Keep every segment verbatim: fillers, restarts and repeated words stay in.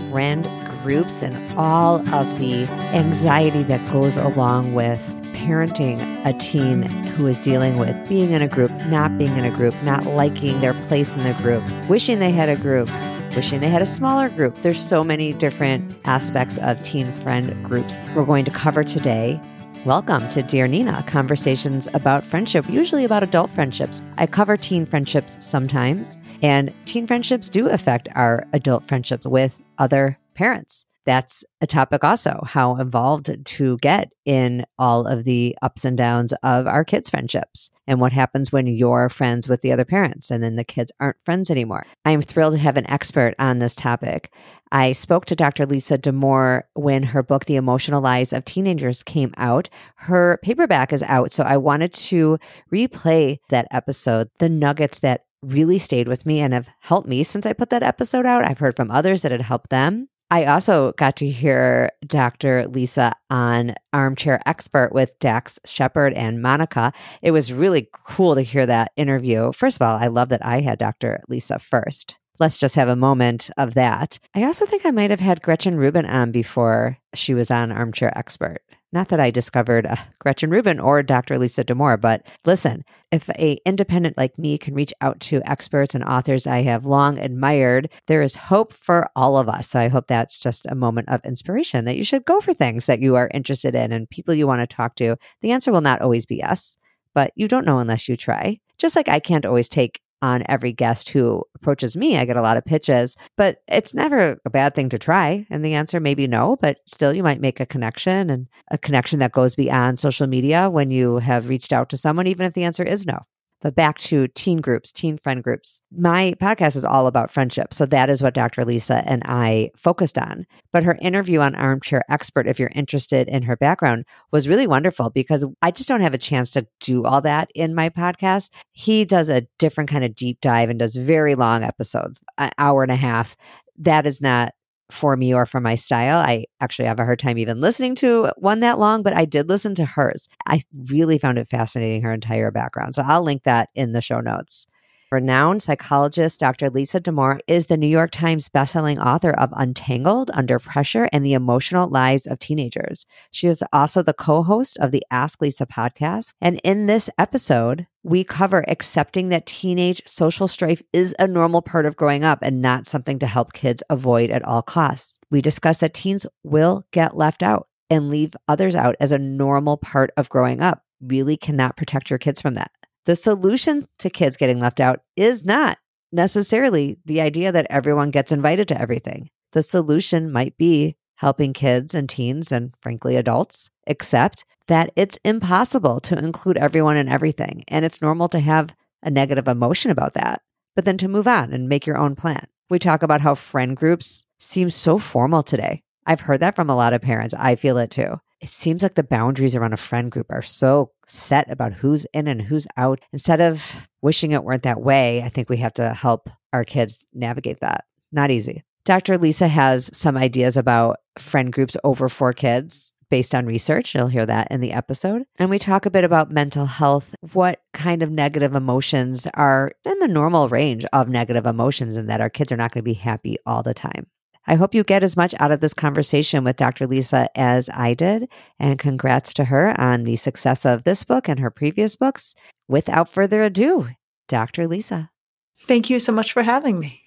friend groups and all of the anxiety that goes along with parenting a teen who is dealing with being in a group, not being in a group, not liking their place in the group, wishing they had a group, wishing they had a smaller group. There's so many different aspects of teen friend groups we're going to cover today. Welcome to Dear Nina, conversations about friendship, usually about adult friendships. I cover teen friendships sometimes, and teen friendships do affect our adult friendships with other parents. That's a topic also, how involved to get in all of the ups and downs of our kids' friendships and what happens when you're friends with the other parents and then the kids aren't friends anymore. I'm thrilled to have an expert on this topic. I spoke to Doctor Lisa Damour when her book, The Emotional Lives of Teenagers, came out. Her paperback is out, so I wanted to replay that episode, the nuggets that really stayed with me and have helped me since I put that episode out. I've heard from others that it helped them. I also got to hear Doctor Lisa on Armchair Expert with Dax Shepard and Monica. It was really cool to hear that interview. First of all, I love that I had Doctor Lisa first. Let's just have a moment of that. I also think I might have had Gretchen Rubin on before she was on Armchair Expert. Not that I discovered uh, Gretchen Rubin or Doctor Lisa Damour, but listen, if a independent like me can reach out to experts and authors I have long admired, there is hope for all of us. So I hope that's just a moment of inspiration that you should go for things that you are interested in and people you want to talk to. The answer will not always be yes, but you don't know unless you try. Just like I can't always take on every guest who approaches me. I get a lot of pitches, but it's never a bad thing to try. And the answer may be no, but still you might make a connection, and a connection that goes beyond social media when you have reached out to someone, even if the answer is no. But back to teen groups, teen friend groups. My podcast is all about friendship. So that is what Doctor Lisa and I focused on. But her interview on Armchair Expert, if you're interested in her background, was really wonderful because I just don't have a chance to do all that in my podcast. He does a different kind of deep dive and does very long episodes, an hour and a half. That is not for me or for my style. I actually have a hard time even listening to one that long, but I did listen to hers. I really found it fascinating, her entire background. So I'll link that in the show notes. Renowned psychologist Doctor Lisa Damour is the New York Times bestselling author of Untangled, Under Pressure, and The Emotional Lives of Teenagers. She is also the co-host of the Ask Lisa podcast. And in this episode, we cover accepting that teenage social strife is a normal part of growing up and not something to help kids avoid at all costs. We discuss that teens will get left out and leave others out as a normal part of growing up. Really cannot protect your kids from that. The solution to kids getting left out is not necessarily the idea that everyone gets invited to everything. The solution might be helping kids and teens and frankly adults accept that it's impossible to include everyone in everything. And it's normal to have a negative emotion about that, but then to move on and make your own plan. We talk about how friend groups seem so formal today. I've heard that from a lot of parents. I feel it too. It seems like the boundaries around a friend group are so set about who's in and who's out. Instead of wishing it weren't that way, I think we have to help our kids navigate that. Not easy. Doctor Lisa has some ideas about friend groups over four kids based on research. You'll hear that in the episode. And we talk a bit about mental health, what kind of negative emotions are in the normal range of negative emotions, and that our kids are not going to be happy all the time. I hope you get as much out of this conversation with Doctor Lisa as I did, and congrats to her on the success of this book and her previous books. Without further ado, Doctor Lisa. Thank you so much for having me.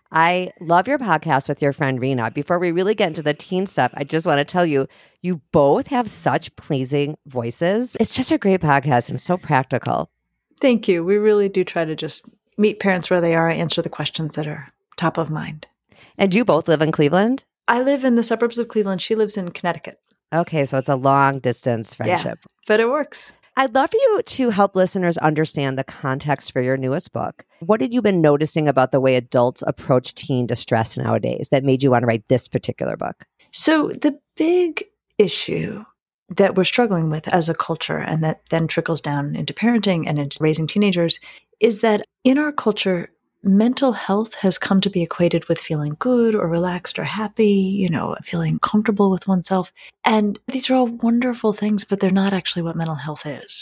I love your podcast with your friend Rena. Before we really get into the teen stuff, I just want to tell you, you both have such pleasing voices. It's just a great podcast and so practical. Thank you. We really do try to just meet parents where they are and answer the questions that are top of mind. And you both live in Cleveland? I live in the suburbs of Cleveland. She lives in Connecticut. Okay, so it's a long distance friendship. Yeah, but it works. I'd love for you to help listeners understand the context for your newest book. What had you been noticing about the way adults approach teen distress nowadays that made you want to write this particular book? So the big issue that we're struggling with as a culture, and that then trickles down into parenting and into raising teenagers, is that in our culture, mental health has come to be equated with feeling good or relaxed or happy, you know, feeling comfortable with oneself. And these are all wonderful things, but they're not actually what mental health is.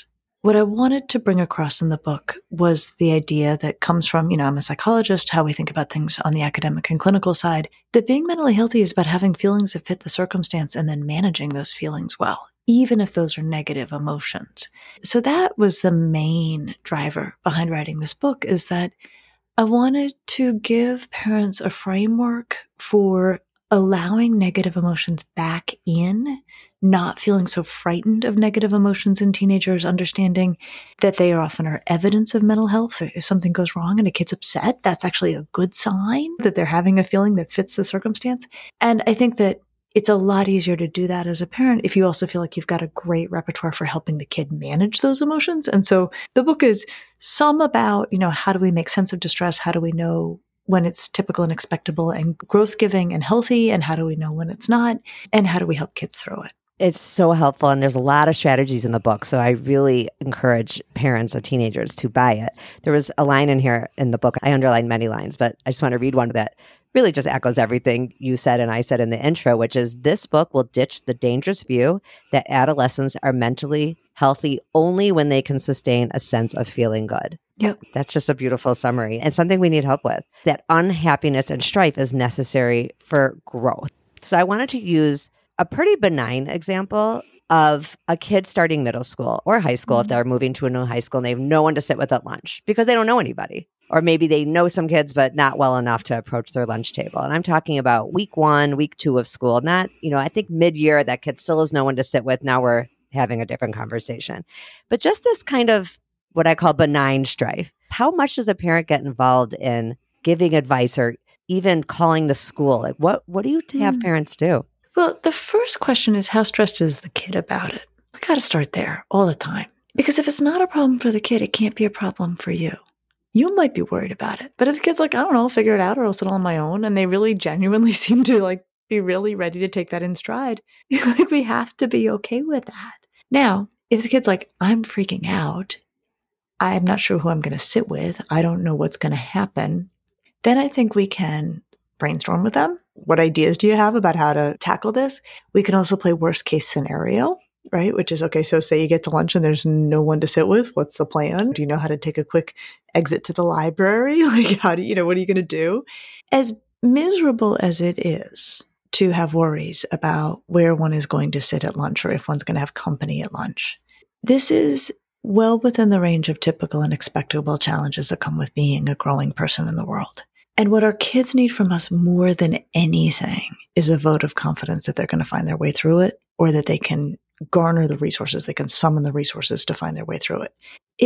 what I wanted to bring across in the book was the idea that comes from, you know, I'm a psychologist, how we think about things on the academic and clinical side, that being mentally healthy is about having feelings that fit the circumstance and then managing those feelings well, even if those are negative emotions. So that was the main driver behind writing this book, is that I wanted to give parents a framework for allowing negative emotions back in, not feeling so frightened of negative emotions in teenagers, understanding that they are often are evidence of mental health. If something goes wrong and a kid's upset, that's actually a good sign that they're having a feeling that fits the circumstance. And I think that it's a lot easier to do that as a parent if you also feel like you've got a great repertoire for helping the kid manage those emotions. And so the book is some about, you know, how do we make sense of distress? How do we know when it's typical and expectable and growth-giving and healthy? And how do we know when it's not? And how do we help kids through it? It's so helpful. And there's a lot of strategies in the book. So I really encourage parents of teenagers to buy it. There was a line in here in the book. I underlined many lines, but I just want to read one that really just echoes everything you said and I said in the intro, which is, this book will ditch the dangerous view that adolescents are mentally healthy only when they can sustain a sense of feeling good. Yep. That's just a beautiful summary and something we need help with. That unhappiness and strife is necessary for growth. So I wanted to use a pretty benign example of a kid starting middle school or high school, mm-hmm. if they're moving to a new high school and they have no one to sit with at lunch because they don't know anybody. Or maybe they know some kids, but not well enough to approach their lunch table. And I'm talking about week one, week two of school, not, you know, I think mid-year that kid still has no one to sit with. Now we're having a different conversation. But just this kind of what I call benign strife. How much does a parent get involved in giving advice or even calling the school? Like what, what do you have mm. parents do? Well, the first question is, how stressed is the kid about it? We got to start there all the time. Because if it's not a problem for the kid, it can't be a problem for you. You might be worried about it. But if the kid's like, I don't know, I'll figure it out or I'll sit on my own, and they really genuinely seem to like be really ready to take that in stride, like we have to be okay with that. Now, if the kid's like, I'm freaking out, I'm not sure who I'm going to sit with, I don't know what's going to happen, then I think we can brainstorm with them. What ideas do you have about how to tackle this? We can also play worst case scenario, right? Which is, okay, so say you get to lunch and there's no one to sit with. What's the plan? Do you know how to take a quick exit to the library? Like, how do you, you know, what are you going to do? As miserable as it is to have worries about where one is going to sit at lunch or if one's going to have company at lunch, this is well within the range of typical and expectable challenges that come with being a growing person in the world. And what our kids need from us more than anything is a vote of confidence that they're going to find their way through it, or that they can garner the resources, they can summon the resources to find their way through it.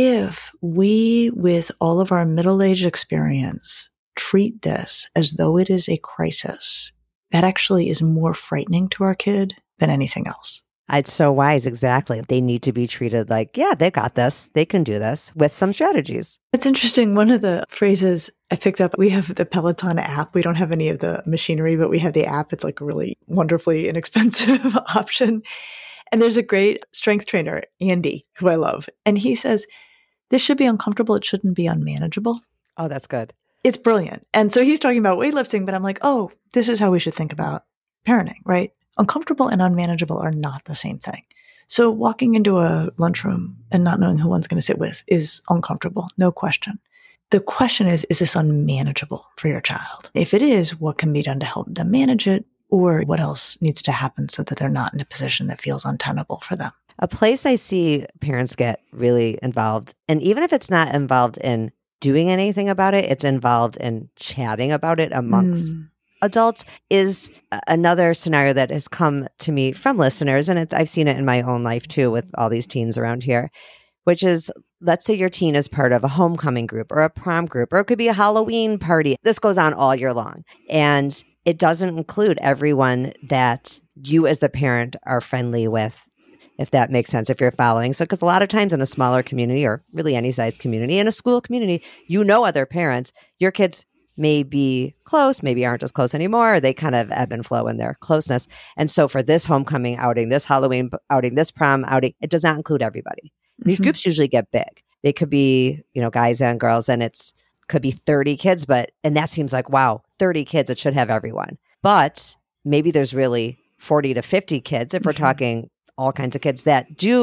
If we, with all of our middle-aged experience, treat this as though it is a crisis, that actually is more frightening to our kid than anything else. It's so wise, exactly. They need to be treated like, yeah, they got this. They can do this with some strategies. It's interesting. One of the phrases I picked up, we have the Peloton app. We don't have any of the machinery, but we have the app. It's like a really wonderfully inexpensive option. And there's a great strength trainer, Andy, who I love. And he says, this should be uncomfortable. It shouldn't be unmanageable. Oh, that's good. It's brilliant. And so he's talking about weightlifting, but I'm like, oh, this is how we should think about parenting, right? Uncomfortable and unmanageable are not the same thing. So walking into a lunchroom and not knowing who one's going to sit with is uncomfortable, no question. The question is, is this unmanageable for your child? If it is, what can be done to help them manage it? Or what else needs to happen so that they're not in a position that feels untenable for them? A place I see parents get really involved, and even if it's not involved in doing anything about it, it's involved in chatting about it amongst mm. adults, is another scenario that has come to me from listeners, and it's, I've seen it in my own life too with all these teens around here, which is, let's say your teen is part of a homecoming group or a prom group, or it could be a Halloween party. This goes on all year long. And it doesn't include everyone that you as the parent are friendly with, if that makes sense, if you're following. So, because a lot of times in a smaller community, or really any size community, in a school community, you know other parents, your kids may be close, maybe aren't as close anymore, or they kind of ebb and flow in their closeness. And so for this homecoming outing, this Halloween outing, this prom outing, it does not include everybody. These mm-hmm. groups usually get big. They could be, you know, guys and girls, and it's could be thirty kids, but, and that seems like, wow, thirty kids, it should have everyone. But maybe there's really forty to fifty kids, if we're mm-hmm. talking all kinds of kids that do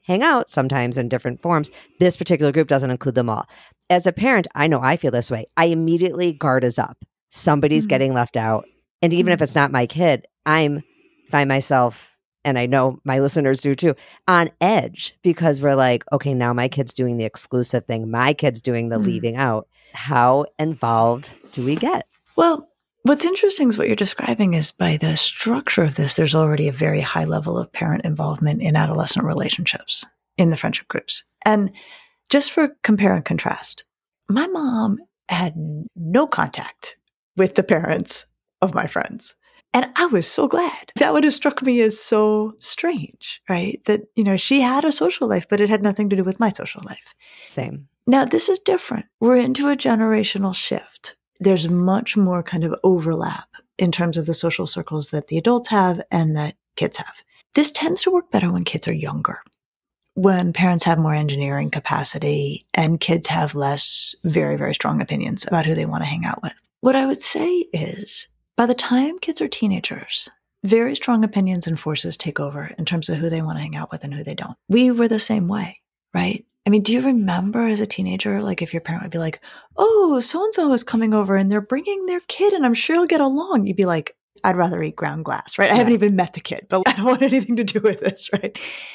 hang out sometimes in different forms. This particular group doesn't include them all. As a parent, I know I feel this way. I immediately guard is up. Somebody's mm-hmm. getting left out. And even mm-hmm. if it's not my kid, I'm find myself, and I know my listeners do too, on edge because we're like, okay, now my kid's doing the exclusive thing. My kid's doing the mm-hmm. leaving out. How involved do we get? Well, what's interesting is what you're describing is by the structure of this, there's already a very high level of parent involvement in adolescent relationships in the friendship groups. And just for compare and contrast, my mom had no contact with the parents of my friends. And I was so glad. That would have struck me as so strange, right? That, you know, she had a social life, but it had nothing to do with my social life. Same. Now, this is different. We're into a generational shift. There's much more kind of overlap in terms of the social circles that the adults have and that kids have. This tends to work better when kids are younger, when parents have more engineering capacity and kids have less very, very strong opinions about who they want to hang out with. What I would say is, by the time kids are teenagers, very strong opinions and forces take over in terms of who they want to hang out with and who they don't. We were the same way, right? I mean, do you remember as a teenager, like if your parent would be like, oh, so-and-so is coming over and they're bringing their kid and I'm sure you'll get along. You'd be like, I'd rather eat ground glass, right? Yeah. I haven't even met the kid, but I don't want anything to do with this, right?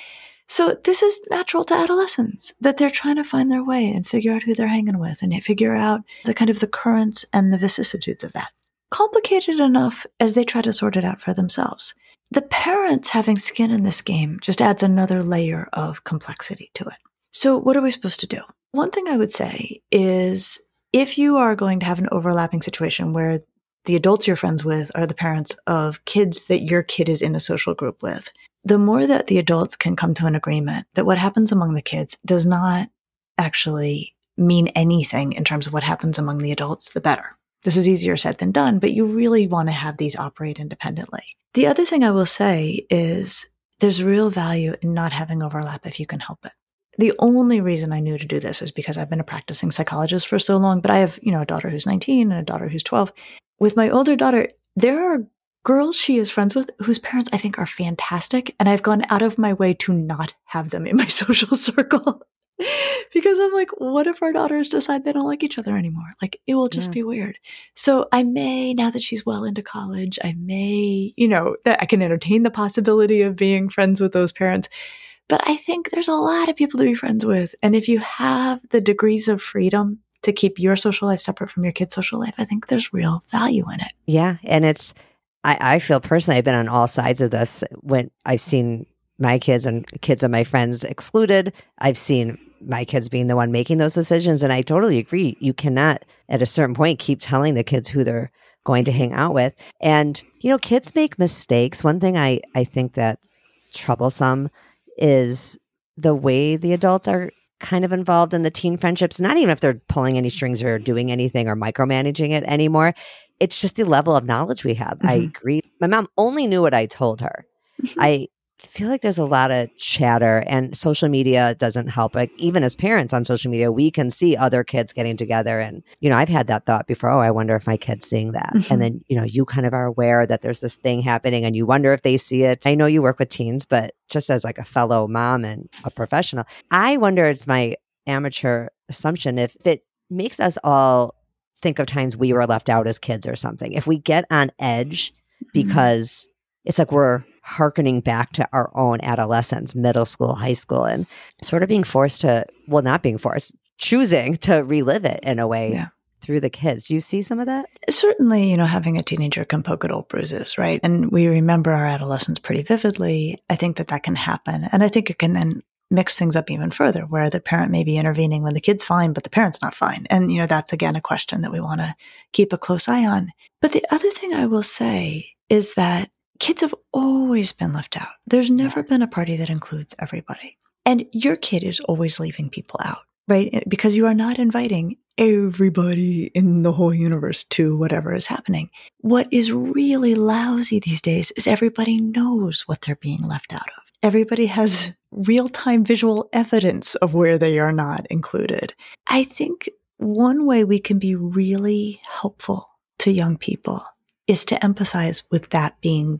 So this is natural to adolescents, that they're trying to find their way and figure out who they're hanging with and figure out the kind of the currents and the vicissitudes of that. Complicated enough as they try to sort it out for themselves. The parents having skin in this game just adds another layer of complexity to it. So what are we supposed to do? One thing I would say is if you are going to have an overlapping situation where the adults you're friends with are the parents of kids that your kid is in a social group with, the more that the adults can come to an agreement that what happens among the kids does not actually mean anything in terms of what happens among the adults, the better. This is easier said than done, but you really want to have these operate independently. The other thing I will say is there's real value in not having overlap if you can help it. The only reason I knew to do this is because I've been a practicing psychologist for so long, but I have, you know, a daughter who's nineteen and a daughter who's twelve. With my older daughter, there are girls she is friends with whose parents I think are fantastic, and I've gone out of my way to not have them in my social circle because I'm like, what if our daughters decide they don't like each other anymore? Like, it will just yeah. be weird. So I may, now that she's well into college, I may, you know, that I can entertain the possibility of being friends with those parents. But I think there's a lot of people to be friends with. And if you have the degrees of freedom to keep your social life separate from your kid's social life, I think there's real value in it. Yeah. And it's, I, I feel personally, I've been on all sides of this when I've seen my kids and kids of my friends excluded. I've seen my kids being the one making those decisions. And I totally agree. You cannot, at a certain point, keep telling the kids who they're going to hang out with. And, you know, kids make mistakes. One thing I, I think that's troublesome is the way the adults are kind of involved in the teen friendships, not even if they're pulling any strings or doing anything or micromanaging it anymore. It's just the level of knowledge we have. Mm-hmm. I agree. My mom only knew what I told her. Mm-hmm. I feel like there's a lot of chatter and social media doesn't help. Like even as parents on social media, we can see other kids getting together. And, you know, I've had that thought before, oh, I wonder if my kid's seeing that. Mm-hmm. And then, you know, you kind of are aware that there's this thing happening and you wonder if they see it. I know you work with teens, but just as like a fellow mom and a professional, I wonder, it's my amateur assumption, if it makes us all think of times we were left out as kids or something. If we get on edge because mm-hmm. it's like we're hearkening back to our own adolescence, middle school, high school, and sort of being forced to, well, not being forced, choosing to relive it in a way yeah. through the kids. Do you see some of that? Certainly, you know, having a teenager can poke at old bruises, right? And we remember our adolescence pretty vividly. I think that that can happen. And I think it can then mix things up even further, where the parent may be intervening when the kid's fine, but the parent's not fine. And, you know, that's again a question that we want to keep a close eye on. But the other thing I will say is that kids have always been left out. There's never been a party that includes everybody. And your kid is always leaving people out, right? Because you are not inviting everybody in the whole universe to whatever is happening. What is really lousy these days is everybody knows what they're being left out of. Everybody has real-time visual evidence of where they are not included. I think one way we can be really helpful to young people is to empathize with that being the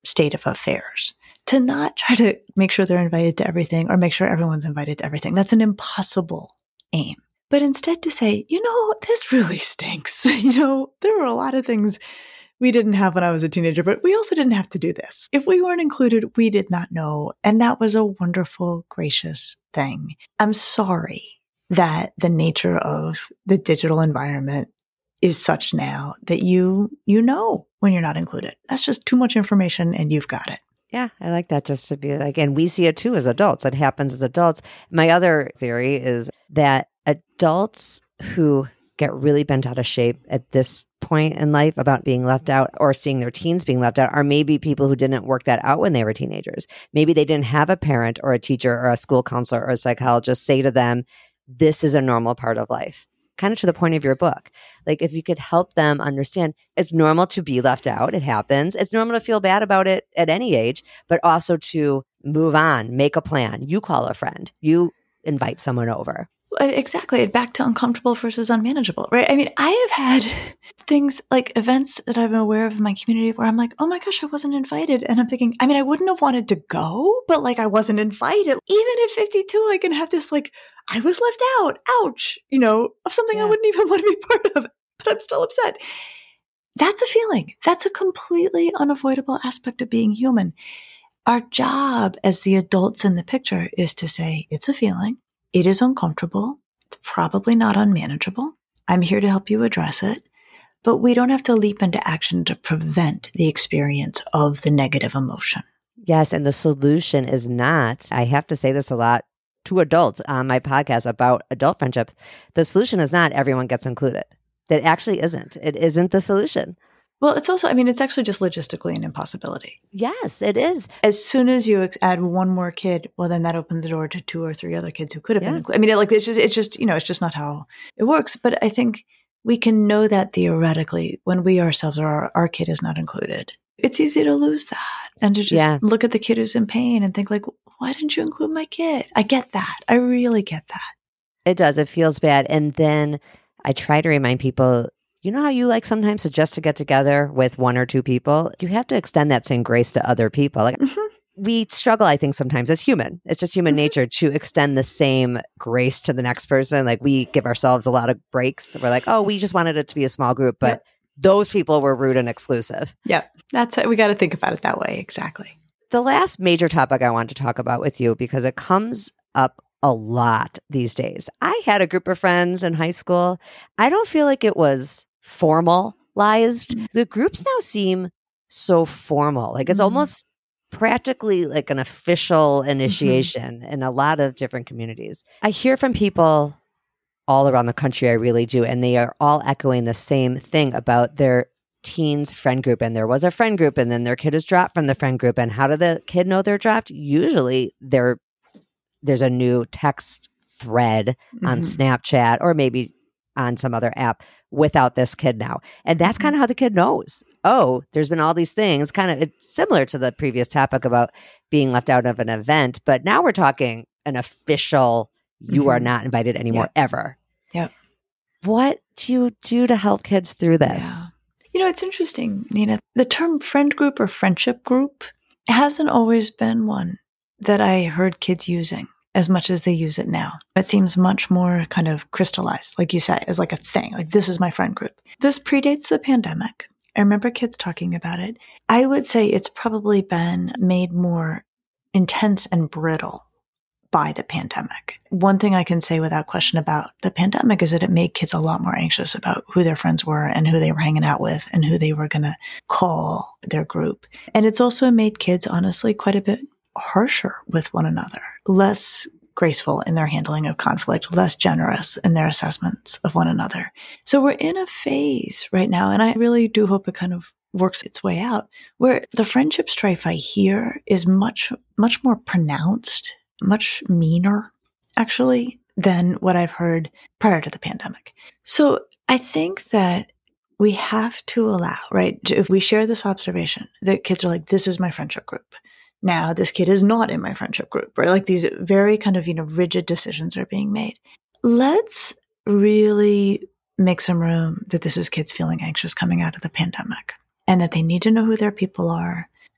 state of affairs. To not try to make sure they're invited to everything or make sure everyone's invited to everything. That's an impossible aim. But instead to say, you know, this really stinks. You know, there were a lot of things we didn't have when I was a teenager, but we also didn't have to do this. If we weren't included, we did not know. And that was a wonderful, gracious thing. I'm sorry that the nature of the digital environment is such now that you, you know when you're not included. That's just too much information and you've got it. Yeah, I like that, just to be like, and we see it too as adults. It happens as adults. My other theory is that adults who get really bent out of shape at this point in life about being left out or seeing their teens being left out are maybe people who didn't work that out when they were teenagers. Maybe they didn't have a parent or a teacher or a school counselor or a psychologist say to them, this is a normal part of life. Kind of to the point of your book. Like if you could help them understand it's normal to be left out. It happens. It's normal to feel bad about it at any age, but also to move on, make a plan. You call a friend. You invite someone over. Exactly. Back to uncomfortable versus unmanageable, right? I mean, I have had things like events that I'm aware of in my community where I'm like, oh my gosh, I wasn't invited. And I'm thinking, I mean, I wouldn't have wanted to go, but like I wasn't invited. Even at fifty-two, I can have this like, I was left out, ouch, you know, of something yeah. I wouldn't even want to be part of, but I'm still upset. That's a feeling. That's a completely unavoidable aspect of being human. Our job as the adults in the picture is to say, it's a feeling. It is uncomfortable. It's probably not unmanageable. I'm here to help you address it, but we don't have to leap into action to prevent the experience of the negative emotion. Yes, and the solution is not, I have to say this a lot to adults on my podcast about adult friendships, the solution is not everyone gets included. That actually isn't. It isn't the solution. Well, it's also, I mean, it's actually just logistically an impossibility. Yes, it is. As soon as you add one more kid, well, then that opens the door to two or three other kids who could have yeah. been included. I mean, like, it's just, it's just, you know, it's just not how it works. But I think we can know that theoretically when we ourselves are, our, our kid is not included. It's easy to lose that and to just yeah. look at the kid who's in pain and think like, why didn't you include my kid? I get that. I really get that. It does. It feels bad. And then I try to remind people, you know how you like sometimes suggest to get together with one or two people? You have to extend that same grace to other people. Like mm-hmm. we struggle, I think, sometimes as human. It's just human mm-hmm. nature to extend the same grace to the next person. Like we give ourselves a lot of breaks. We're like, oh, we just wanted it to be a small group, but yep. those people were rude and exclusive. Yeah, that's it. We got to think about it that way. Exactly. The last major topic I want to talk about with you, because it comes up a lot these days. I had a group of friends in high school. I don't feel like it was formalized. The groups now seem so formal. Like it's mm-hmm. almost practically like an official initiation mm-hmm. in a lot of different communities. I hear from people all around the country, I really do, and they are all echoing the same thing about their teens friend group. And there was a friend group and then their kid is dropped from the friend group. And how did the kid know they're dropped? Usually there, there's a new text thread mm-hmm. on Snapchat or maybe on some other app without this kid now. And that's kind of how the kid knows. Oh, there's been all these things. Kind of it's similar to the previous topic about being left out of an event. But now we're talking an official, you mm-hmm. are not invited anymore, yeah. ever. Yeah. What do you do to help kids through this? Yeah. You know, it's interesting, Nina. The term friend group or friendship group hasn't always been one that I heard kids using as much as they use it now. It seems much more kind of crystallized, like you said, as like a thing. Like, this is my friend group. This predates the pandemic. I remember kids talking about it. I would say it's probably been made more intense and brittle by the pandemic. One thing I can say without question about the pandemic is that it made kids a lot more anxious about who their friends were and who they were hanging out with and who they were going to call their group. And it's also made kids, honestly, quite a bit harsher with one another, less graceful in their handling of conflict, less generous in their assessments of one another. So we're in a phase right now, and I really do hope it kind of works its way out, where the friendship strife I hear is much, much more pronounced, much meaner, actually, than what I've heard prior to the pandemic. So I think that we have to allow, right, if we share this observation that kids are like, this is my friendship group. Now this kid is not in my friendship group, right? Like these very kind of, you know, rigid decisions are being made. Let's really make some room that this is kids feeling anxious coming out of the pandemic and that they need to know who their people are,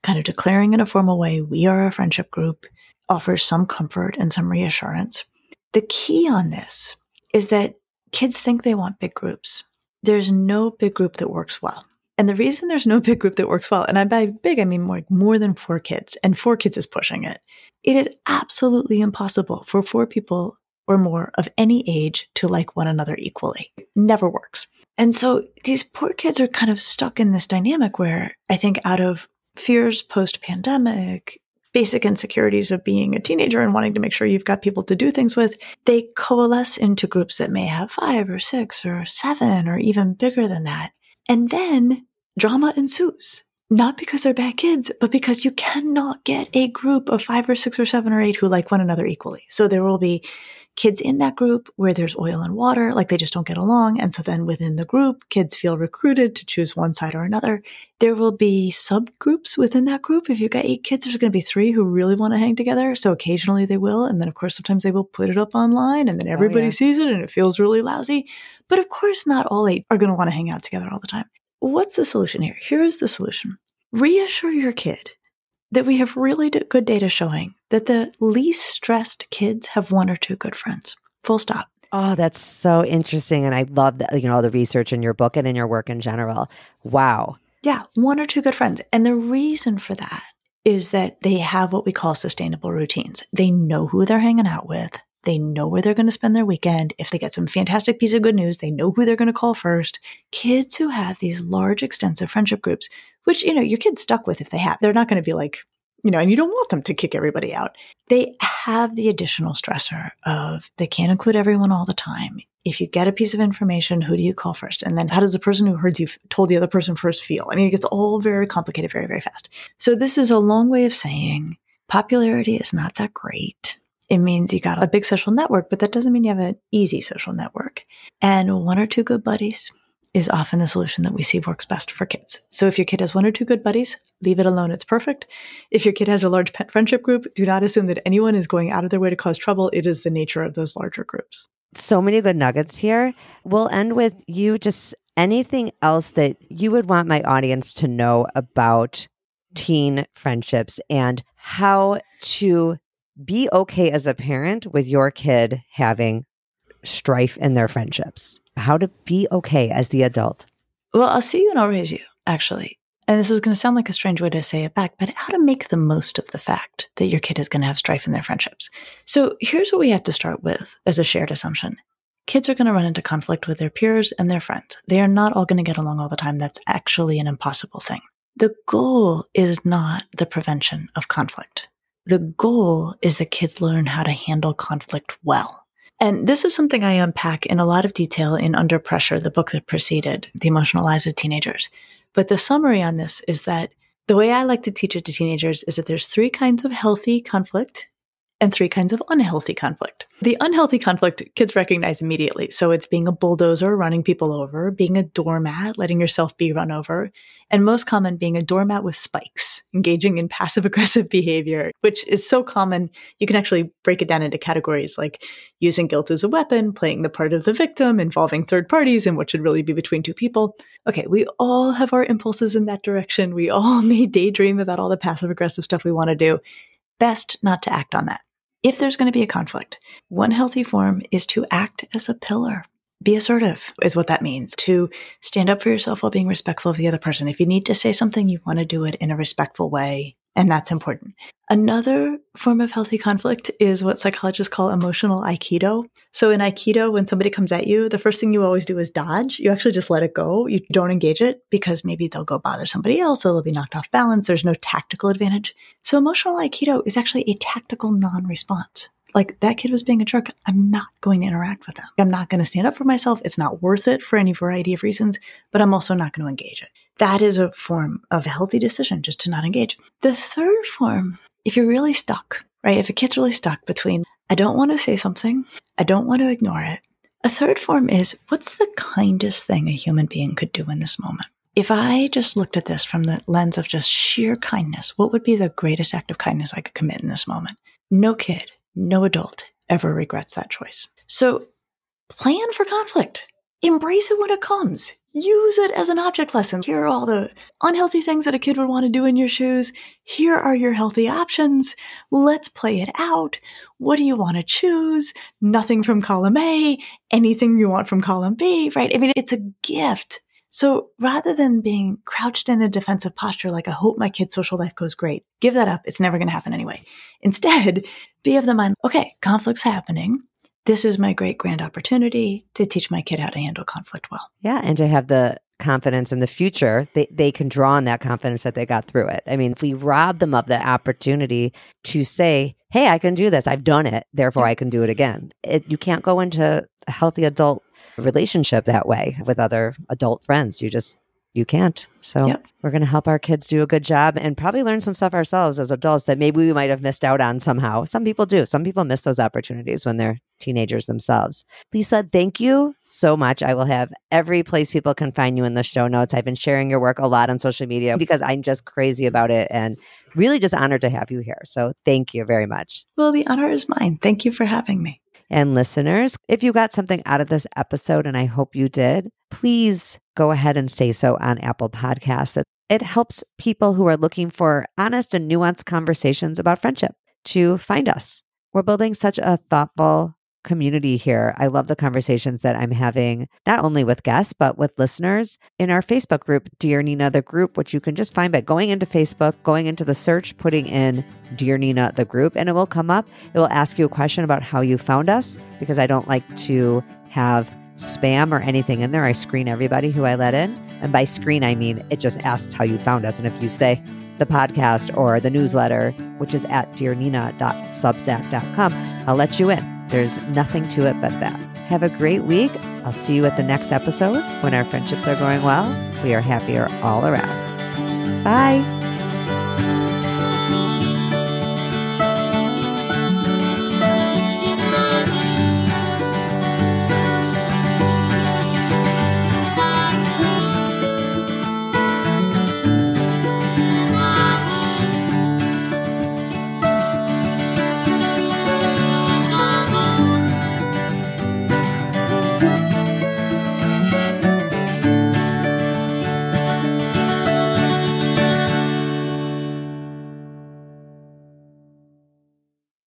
kind of declaring in a formal way, we are a friendship group, offers some comfort and some reassurance. The key on this is that kids think they want big groups. There's no big group that works well. And the reason there's no big group that works well, and by big, I mean more, more than four kids, and four kids is pushing it. It is absolutely impossible for four people or more of any age to like one another equally. Never works. And so these poor kids are kind of stuck in this dynamic where I think out of fears post-pandemic, basic insecurities of being a teenager and wanting to make sure you've got people to do things with, they coalesce into groups that may have five or six or seven or even bigger than that. And then drama ensues. Not because they're bad kids, but because you cannot get a group of five or six or seven or eight who like one another equally. So there will be kids in that group where there's oil and water, like they just don't get along. And so then within the group, kids feel recruited to choose one side or another. There will be subgroups within that group. If you've got eight kids, there's going to be three who really want to hang together. So occasionally they will. And then of course, sometimes they will put it up online and then everybody oh, yeah. sees it and it feels really lousy. But of course, not all eight are going to want to hang out together all the time. What's the solution here? Here is the solution. Reassure your kid that we have really good data showing that the least stressed kids have one or two good friends. Full stop. Oh, that's so interesting. And I love that, you know, all the research in your book and in your work in general. Wow. Yeah, one or two good friends. And the reason for that is that they have what we call sustainable routines. They know who they're hanging out with. They know where they're going to spend their weekend. If they get some fantastic piece of good news, they know who they're going to call first. Kids who have these large, extensive friendship groups, which, you know, your kid's stuck with if they have, they're not going to be like, you know, and you don't want them to kick everybody out. They have the additional stressor of they can't include everyone all the time. If you get a piece of information, who do you call first? And then how does the person who heard you told the other person first feel? I mean, it gets all very complicated very, very fast. So this is a long way of saying popularity is not that great. It means you got a big social network, but that doesn't mean you have an easy social network. And one or two good buddies is often the solution that we see works best for kids. So if your kid has one or two good buddies, leave it alone. It's perfect. If your kid has a large pet friendship group, do not assume that anyone is going out of their way to cause trouble. It is the nature of those larger groups. So many good nuggets here. We'll end with you just anything else that you would want my audience to know about teen friendships and how to be okay as a parent with your kid having strife in their friendships. How to be okay as the adult. Well, I'll see you and I'll raise you, actually. And this is going to sound like a strange way to say it back, but how to make the most of the fact that your kid is going to have strife in their friendships. So here's what we have to start with as a shared assumption. Kids are going to run into conflict with their peers and their friends. They are not all going to get along all the time. That's actually an impossible thing. The goal is not the prevention of conflict. The goal is that kids learn how to handle conflict well. And this is something I unpack in a lot of detail in Under Pressure, the book that preceded The Emotional Lives of Teenagers. But the summary on this is that the way I like to teach it to teenagers is that there's three kinds of healthy conflict and three kinds of unhealthy conflict. The unhealthy conflict, kids recognize immediately. So it's being a bulldozer, running people over, being a doormat, letting yourself be run over, and most common, being a doormat with spikes, engaging in passive-aggressive behavior, which is so common. You can actually break it down into categories like using guilt as a weapon, playing the part of the victim, involving third parties in what should really be between two people. Okay, we all have our impulses in that direction. We all may daydream about all the passive-aggressive stuff we want to do. Best not to act on that. If there's going to be a conflict, one healthy form is to act as a pillar. Be assertive is what that means. To stand up for yourself while being respectful of the other person. If you need to say something, you want to do it in a respectful way. And that's important. Another form of healthy conflict is what psychologists call emotional Aikido. So in Aikido, when somebody comes at you, the first thing you always do is dodge. You actually just let it go. You don't engage it because maybe they'll go bother somebody else or they'll be knocked off balance. There's no tactical advantage. So emotional Aikido is actually a tactical non-response. Like, that kid was being a jerk. I'm not going to interact with them. I'm not going to stand up for myself. It's not worth it for any variety of reasons, but I'm also not going to engage it. That is a form of a healthy decision, just to not engage. The third form, if you're really stuck, right? If a kid's really stuck between, I don't want to say something, I don't want to ignore it. A third form is, what's the kindest thing a human being could do in this moment? If I just looked at this from the lens of just sheer kindness, what would be the greatest act of kindness I could commit in this moment? No kid, no adult ever regrets that choice. So plan for conflict. embrace it when it comes. Use it as an object lesson. Here are all the unhealthy things that a kid would want to do in your shoes. Here are your healthy options. Let's play it out. What do you want to choose? Nothing from column A, anything you want from column B, right? I mean, it's a gift. So rather than being crouched in a defensive posture, like I hope my kid's social life goes great, give that up. It's never going to happen anyway. Instead, be of the mind, okay, conflict's happening. This is my great grand opportunity to teach my kid how to handle conflict well. Yeah. And to have the confidence in the future, they, they can draw on that confidence that they got through it. I mean, if we rob them of the opportunity to say, hey, I can do this. I've done it. Therefore, I can do it again. It, you can't go into a healthy adult relationship that way with other adult friends. You just, you can't. So yep. We're going to help our kids do a good job and probably learn some stuff ourselves as adults that maybe we might have missed out on somehow. Some people do. Some people miss those opportunities when they're teenagers themselves. Lisa, thank you so much. I will have every place people can find you in the show notes. I've been sharing your work a lot on social media because I'm just crazy about it and really just honored to have you here. So thank you very much. Well, the honor is mine. Thank you for having me. And listeners, if you got something out of this episode, and I hope you did, please go ahead and say so on Apple Podcasts. It helps people who are looking for honest and nuanced conversations about friendship to find us. We're building such a thoughtful community here. I love the conversations that I'm having, not only with guests, but with listeners in our Facebook group, Dear Nina, the group, which you can just find by going into Facebook, going into the search, putting in Dear Nina, the group, and it will come up. It will ask you a question about how you found us, because I don't like to have spam or anything in there. I screen everybody who I let in. And by screen, I mean, it just asks how you found us. And if you say the podcast or the newsletter, which is at dear nina dot substack dot com, I'll let you in. There's nothing to it but that. Have a great week. I'll see you at the next episode when our friendships are going well. We are happier all around. Bye.